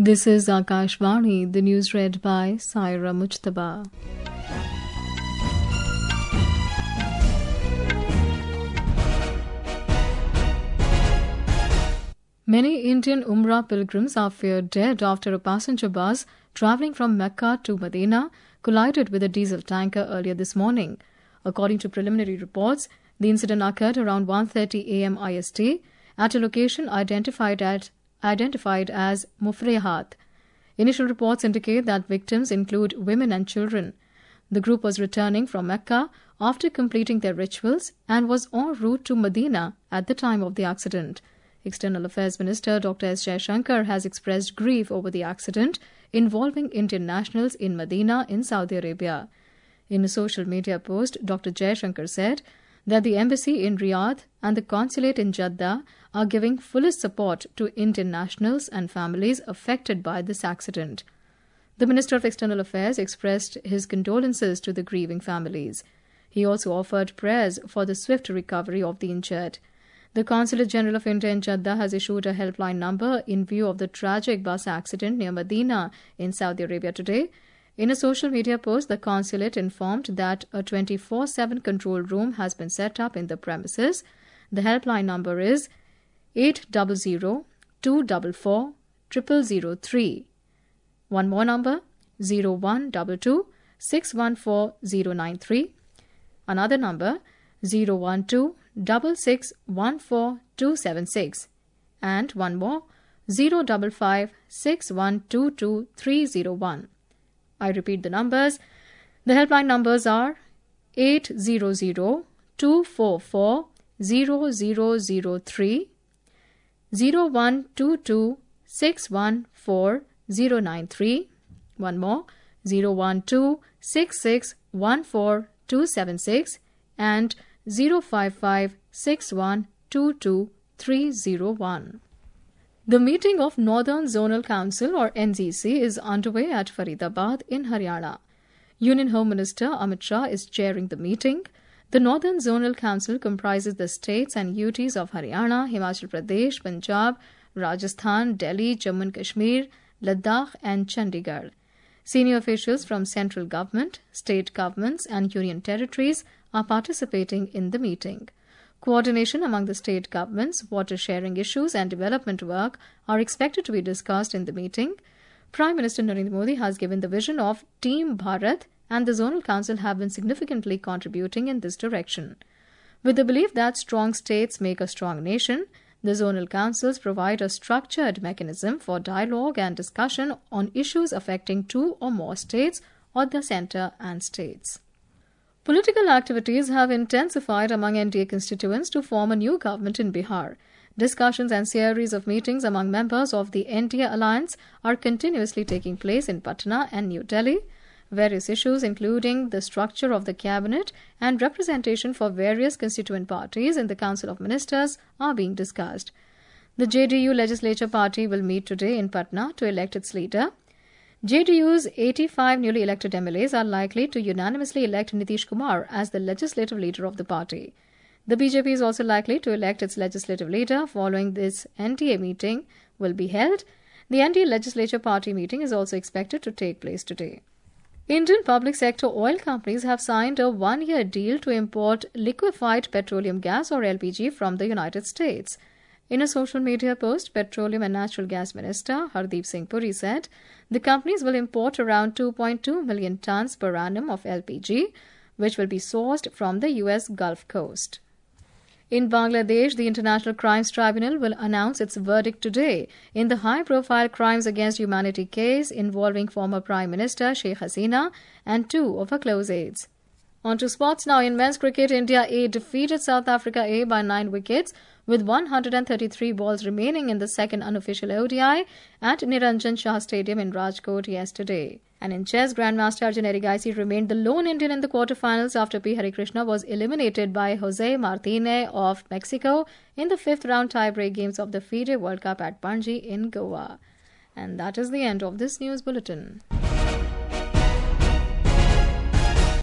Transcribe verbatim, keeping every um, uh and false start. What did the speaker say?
This is Akashvani, the news read by Saira Mujtaba. Many Indian Umrah pilgrims are feared dead after a passenger bus travelling from Mecca to Medina collided with a diesel tanker earlier this morning. According to preliminary reports, the incident occurred around one thirty a m I S T at a location identified at identified as Mufrehat. Initial reports indicate that victims include women and children. The group was returning from Mecca after completing their rituals and was en route to Medina at the time of the accident. External Affairs Minister Doctor S. Jaishankar has expressed grief over the accident involving Indian nationals in Medina in Saudi Arabia. In a social media post, Doctor Jaishankar said that the embassy in Riyadh and the consulate in Jeddah are giving fullest support to Indian nationals and families affected by this accident. The Minister of External Affairs expressed his condolences to the grieving families. He also offered prayers for the swift recovery of the injured. The Consulate General of India in Jeddah has issued a helpline number in view of the tragic bus accident near Medina in Saudi Arabia today. In a social media post, the consulate informed that a twenty-four seven control room has been set up in the premises. The helpline number is eight zero zero, two four four, zero zero zero three. One more number, zero one two two, six one four zero nine three. Another number, zero one two, six six one four two seven six. And one more, zero five five, six one two two three zero one. I repeat the numbers. The helpline numbers are eight zero zero, two four four, zero zero zero three, zero one two two, six one four zero nine three. One more, zero one two, six six one four two seven six and zero five five, six one two two three zero one. The meeting of Northern Zonal Council or N Z C is underway at Faridabad in Haryana. Union Home Minister Amit Shah is chairing the meeting. The Northern Zonal Council comprises the states and U Ts of Haryana, Himachal Pradesh, Punjab, Rajasthan, Delhi, Jammu and Kashmir, Ladakh and Chandigarh. Senior officials from central government, state governments and union territories are participating in the meeting. Coordination among the state governments, water sharing issues and development work are expected to be discussed in the meeting. Prime Minister Narendra Modi has given the vision of Team Bharat and the Zonal Council have been significantly contributing in this direction. With the belief that strong states make a strong nation, the Zonal Councils provide a structured mechanism for dialogue and discussion on issues affecting two or more states or the centre and states. Political activities have intensified among N D A constituents to form a new government in Bihar. Discussions and series of meetings among members of the N D A alliance are continuously taking place in Patna and New Delhi. Various issues including the structure of the cabinet and representation for various constituent parties in the Council of Ministers are being discussed. The J D U legislature party will meet today in Patna to elect its leader. J D U's eighty-five newly elected M L As are likely to unanimously elect Nitish Kumar as the legislative leader of the party. The B J P is also likely to elect its legislative leader following this N D A meeting will be held. The N D A legislature party meeting is also expected to take place today. Indian public sector oil companies have signed a one-year deal to import liquefied petroleum gas or L P G from the United States. In a social media post, Petroleum and Natural Gas Minister Hardeep Singh Puri said the companies will import around two point two million tons per annum of L P G, which will be sourced from the U S Gulf Coast. In Bangladesh, the International Crimes Tribunal will announce its verdict today in the high-profile crimes against humanity case involving former Prime Minister Sheikh Hasina and two of her close aides. On to sports now. In men's cricket, India A defeated South Africa A by nine wickets with one hundred thirty-three balls remaining in the second unofficial O D I at Niranjan Shah Stadium in Rajkot yesterday. And in chess, Grandmaster Arjun Erigaisi remained the lone Indian in the quarterfinals after P. Harikrishna was eliminated by Jose Martinez of Mexico in the fifth round tie-break games of the FIDE World Cup at Panaji in Goa. And that is the end of this news bulletin.